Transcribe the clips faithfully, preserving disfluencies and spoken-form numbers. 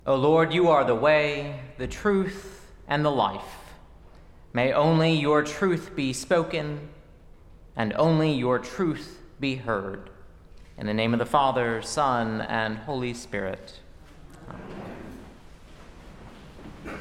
O Lord, you are the way, the truth, and the life. May only your truth be spoken, and only your truth be heard. In the name of the Father, Son, and Holy Spirit. Amen.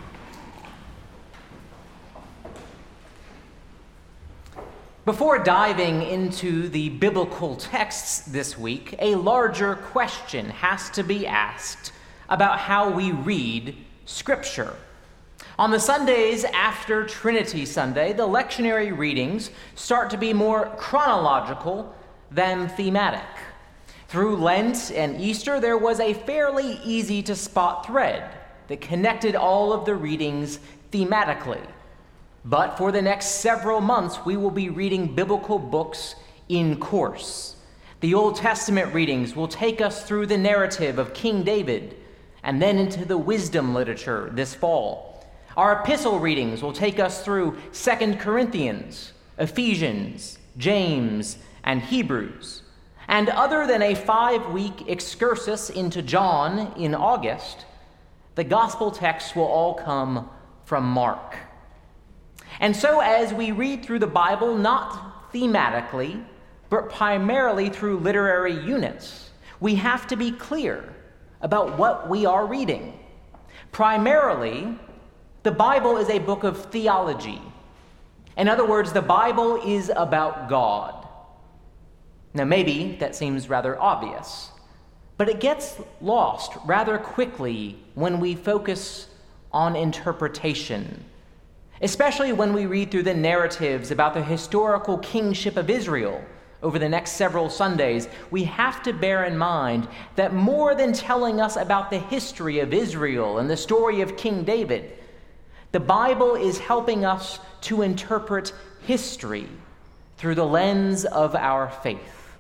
Before diving into the biblical texts this week, a larger question has to be asked about how we read Scripture. On the Sundays after Trinity Sunday, the lectionary readings start to be more chronological than thematic. Through Lent and Easter, there was a fairly easy-to-spot thread that connected all of the readings thematically. But for the next several months, we will be reading biblical books in course. The Old Testament readings will take us through the narrative of King David, and then into the wisdom literature this fall. Our epistle readings will take us through Second Corinthians, Ephesians, James, and Hebrews. And other than a five-week excursus into John in August, the gospel texts will all come from Mark. And so as we read through the Bible, not thematically, but primarily through literary units, we have to be clear about what we are reading. Primarily, the Bible is a book of theology. In other words, the Bible is about God. Now, maybe that seems rather obvious, but it gets lost rather quickly when we focus on interpretation, especially when we read through the narratives about the historical kingship of Israel. Over the next several Sundays, we have to bear in mind that more than telling us about the history of Israel and the story of King David, the Bible is helping us to interpret history through the lens of our faith.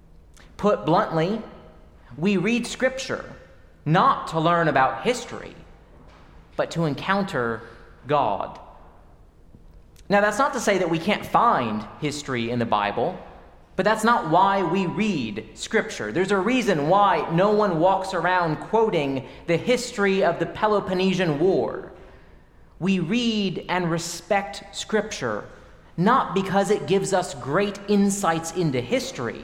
Put bluntly, we read Scripture not to learn about history, but to encounter God. Now, that's not to say that we can't find history in the Bible, but that's not why we read Scripture. There's a reason why no one walks around quoting the history of the Peloponnesian War. We read and respect Scripture not because it gives us great insights into history,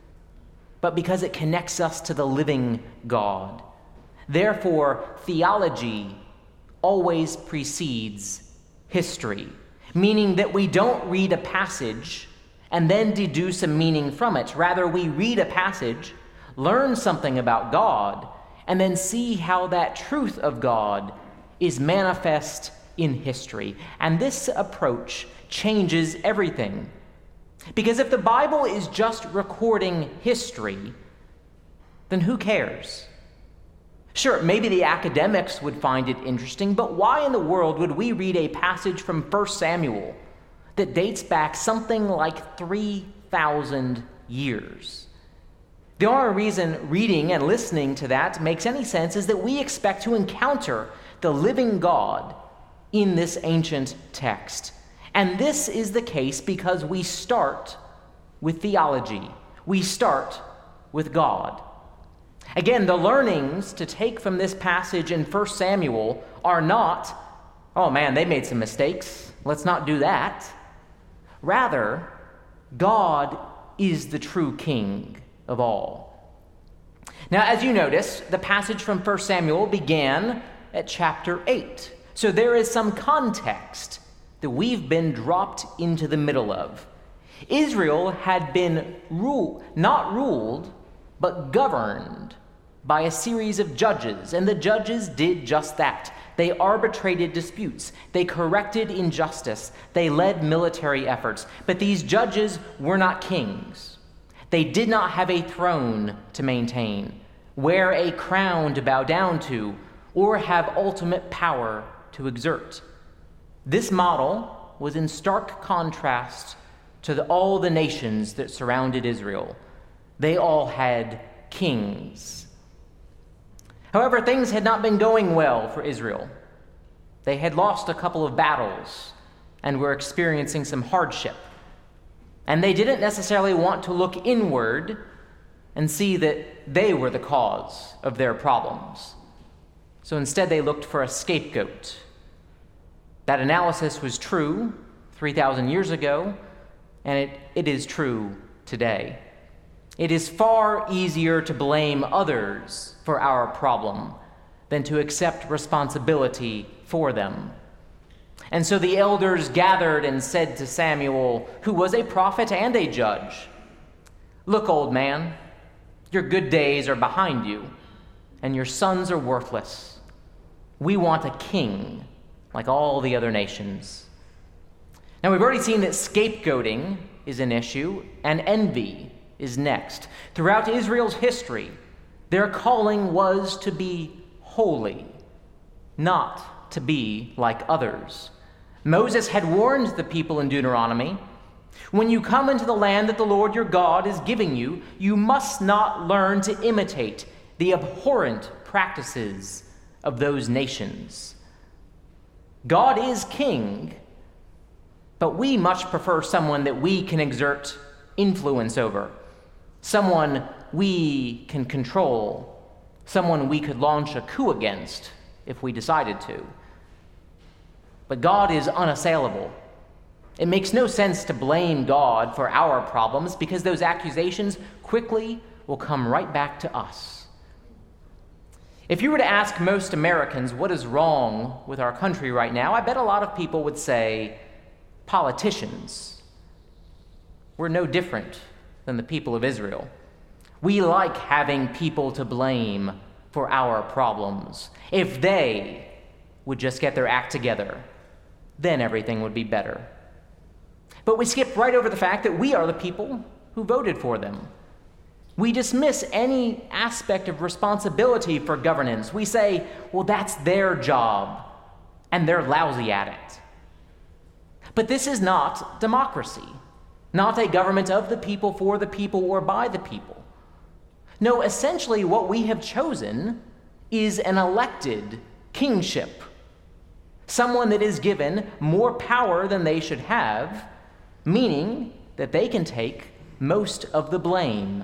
but because it connects us to the living God. Therefore, theology always precedes history, meaning that we don't read a passage and then deduce a meaning from it. Rather, we read a passage, learn something about God, and then see how that truth of God is manifest in history. And this approach changes everything. Because if the Bible is just recording history, then who cares? Sure, maybe the academics would find it interesting, but why in the world would we read a passage from First Samuel that dates back something like three thousand years? The only reason reading and listening to that makes any sense is that we expect to encounter the living God in this ancient text. And this is the case because we start with theology. We start with God. Again, the learnings to take from this passage in First Samuel are not, oh man, they made some mistakes, let's not do that. Rather, God is the true king of all. Now, as you notice, the passage from First Samuel began at chapter eight. So there is some context that we've been dropped into the middle of. Israel had been ruled, not ruled, but governed by a series of judges, and the judges did just that. They arbitrated disputes. They corrected injustice. They led military efforts. But these judges were not kings. They did not have a throne to maintain, wear a crown to bow down to, or have ultimate power to exert. This model was in stark contrast to the, all the nations that surrounded Israel. They all had kings. However, things had not been going well for Israel. They had lost a couple of battles and were experiencing some hardship. And they didn't necessarily want to look inward and see that they were the cause of their problems. So instead, they looked for a scapegoat. That analysis was true three thousand years ago, and it, it is true today. It is far easier to blame others for our problem than to accept responsibility for them. And so the elders gathered and said to Samuel, who was a prophet and a judge, "Look, old man, your good days are behind you, and your sons are worthless. We want a king like all the other nations." Now, we've already seen that scapegoating is an issue, and envy is next. Throughout Israel's history, their calling was to be holy, not to be like others. Moses had warned the people in Deuteronomy, "When you come into the land that the Lord your God is giving you, you must not learn to imitate the abhorrent practices of those nations." God is king, but we much prefer someone that we can exert influence over, someone we can control, someone we could launch a coup against if we decided to. But God is unassailable. It makes no sense to blame God for our problems because those accusations quickly will come right back to us. If you were to ask most Americans what is wrong with our country right now, I bet a lot of people would say, politicians. We're no different than the people of Israel. We like having people to blame for our problems. If they would just get their act together, then everything would be better. But we skip right over the fact that we are the people who voted for them. We dismiss any aspect of responsibility for governance. We say, well, that's their job, and they're lousy at it. But this is not democracy, not a government of the people, for the people, or by the people. No, essentially what we have chosen is an elected kingship, someone that is given more power than they should have, meaning that they can take most of the blame.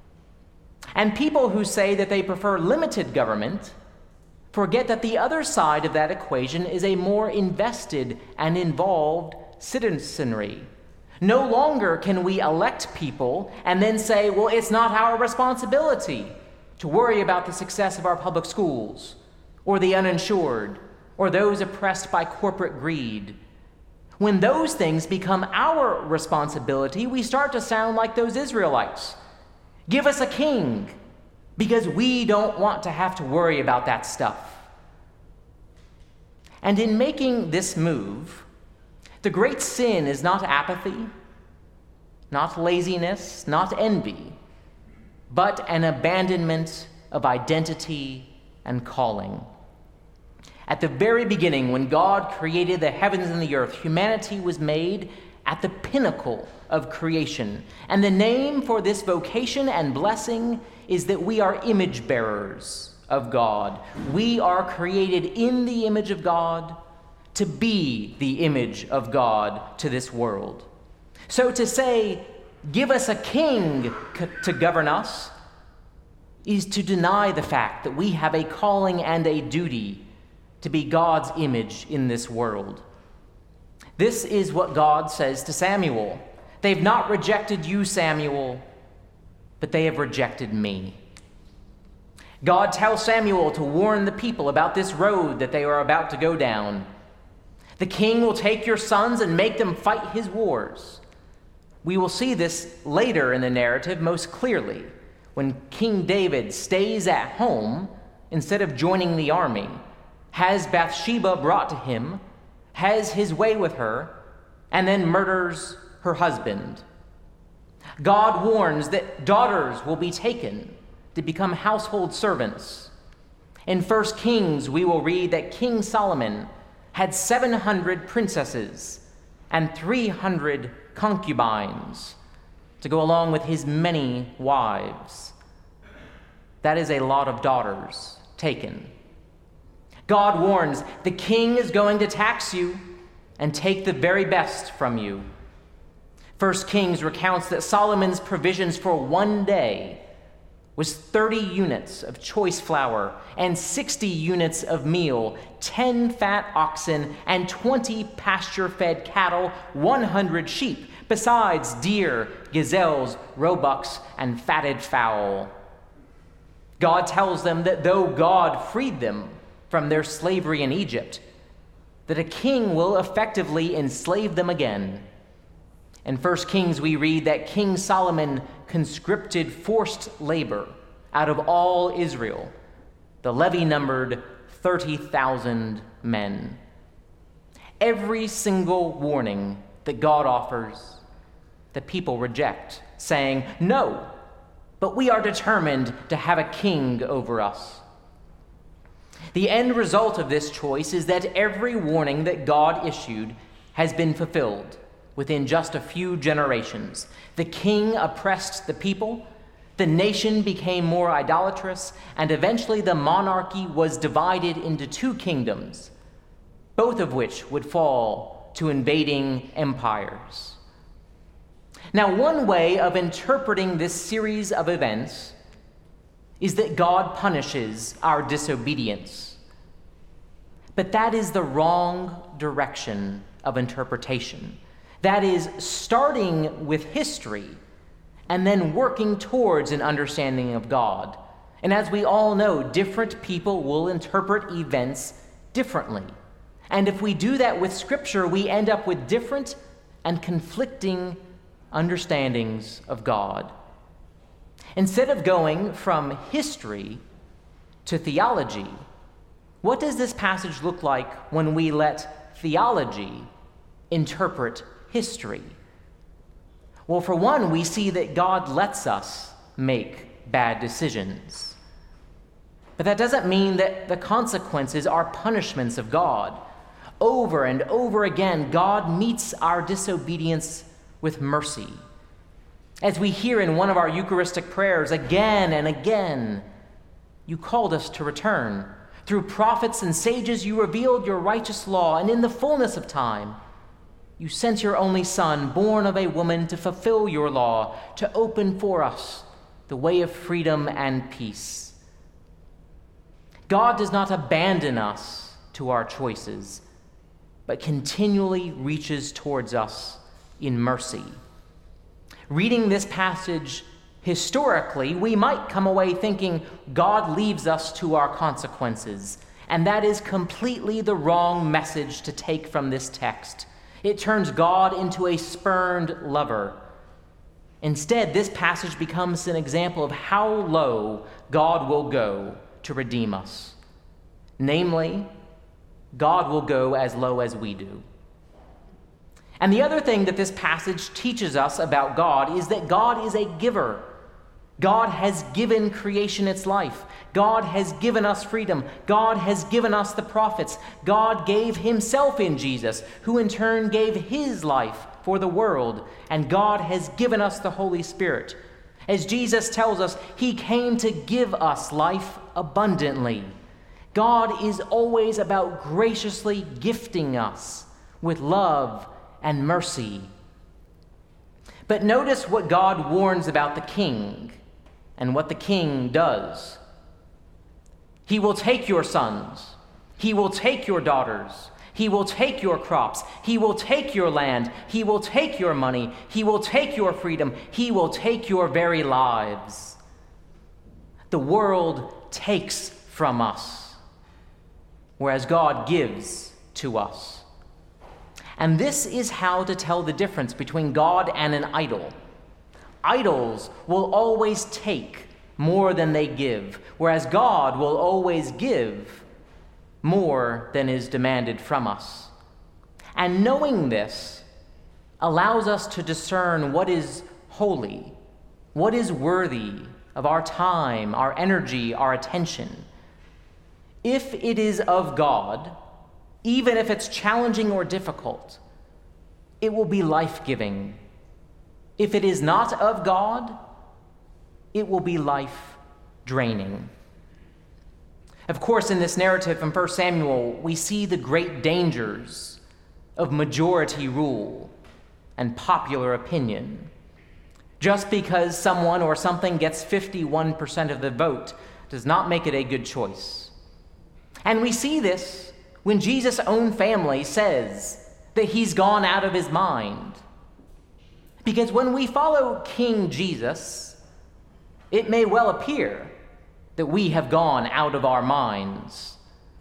And people who say that they prefer limited government forget that the other side of that equation is a more invested and involved citizenry. No longer can we elect people and then say, well, it's not our responsibility to worry about the success of our public schools, or the uninsured, or those oppressed by corporate greed. When those things become our responsibility, we start to sound like those Israelites. Give us a king, because we don't want to have to worry about that stuff. And in making this move, the great sin is not apathy, not laziness, not envy, but an abandonment of identity and calling. At the very beginning, when God created the heavens and the earth, humanity was made at the pinnacle of creation. And the name for this vocation and blessing is that we are image bearers of God. We are created in the image of God to be the image of God to this world. So to say, give us a king to govern us, is to deny the fact that we have a calling and a duty to be God's image in this world. This is what God says to Samuel. They've not rejected you, Samuel, but they have rejected me. God tells Samuel to warn the people about this road that they are about to go down. The king will take your sons and make them fight his wars. We will see this later in the narrative most clearly, when King David stays at home instead of joining the army, has Bathsheba brought to him, has his way with her, and then murders her husband. God warns that daughters will be taken to become household servants. In First Kings, we will read that King Solomon had seven hundred princesses and three hundred concubines to go along with his many wives. That is a lot of daughters taken. God warns, the king is going to tax you and take the very best from you. First Kings recounts that Solomon's provisions for one day was thirty units of choice flour and sixty units of meal, ten fat oxen and twenty pasture-fed cattle, one hundred sheep, besides deer, gazelles, roebucks, and fatted fowl. God tells them that though God freed them from their slavery in Egypt, that a king will effectively enslave them again. In First Kings, we read that King Solomon conscripted forced labor out of all Israel. The levy numbered thirty thousand men. Every single warning that God offers, the people reject, saying, "No, but we are determined to have a king over us." The end result of this choice is that every warning that God issued has been fulfilled within just a few generations. The king oppressed the people, the nation became more idolatrous, and eventually the monarchy was divided into two kingdoms, both of which would fall to invading empires. Now, one way of interpreting this series of events is that God punishes our disobedience. But that is the wrong direction of interpretation. That is, starting with history and then working towards an understanding of God. And as we all know, different people will interpret events differently. And if we do that with Scripture, we end up with different and conflicting understandings of God. Instead of going from history to theology, what does this passage look like when we let theology interpret history? Well, for one, we see that God lets us make bad decisions. But that doesn't mean that the consequences are punishments of God. Over and over again, God meets our disobedience with mercy. As we hear in one of our Eucharistic prayers again and again, you called us to return. Through prophets and sages, you revealed your righteous law, and in the fullness of time, you sent your only Son, born of a woman, to fulfill your law, to open for us the way of freedom and peace. God does not abandon us to our choices, but continually reaches towards us in mercy. Reading this passage historically, we might come away thinking God leaves us to our consequences, and that is completely the wrong message to take from this text. It turns God into a spurned lover. Instead, this passage becomes an example of how low God will go to redeem us. Namely, God will go as low as we do. And the other thing that this passage teaches us about God is that God is a giver. God has given creation its life. God has given us freedom. God has given us the prophets. God gave himself in Jesus, who in turn gave his life for the world. And God has given us the Holy Spirit. As Jesus tells us, he came to give us life abundantly. God is always about graciously gifting us with love and mercy. But notice what God warns about the king and what the king does. He will take your sons. He will take your daughters. He will take your crops. He will take your land. He will take your money. He will take your freedom. He will take your very lives. The world takes from us, whereas God gives to us. And this is how to tell the difference between God and an idol. Idols will always take more than they give, whereas God will always give more than is demanded from us. And knowing this allows us to discern what is holy, what is worthy of our time, our energy, our attention. If it is of God, even if it's challenging or difficult, it will be life-giving. If it is not of God, it will be life-draining. Of course, in this narrative from First Samuel, we see the great dangers of majority rule and popular opinion. Just because someone or something gets fifty-one percent of the vote does not make it a good choice. And we see this when Jesus' own family says that he's gone out of his mind. Because when we follow King Jesus, it may well appear that we have gone out of our minds.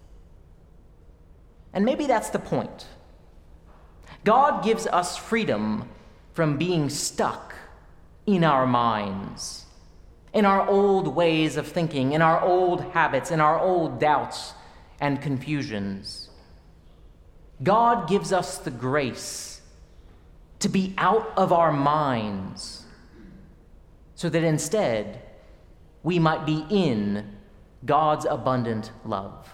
And maybe that's the point. God gives us freedom from being stuck in our minds, in our old ways of thinking, in our old habits, in our old doubts and confusions. God gives us the grace to be out of our minds so that instead we might be in God's abundant love.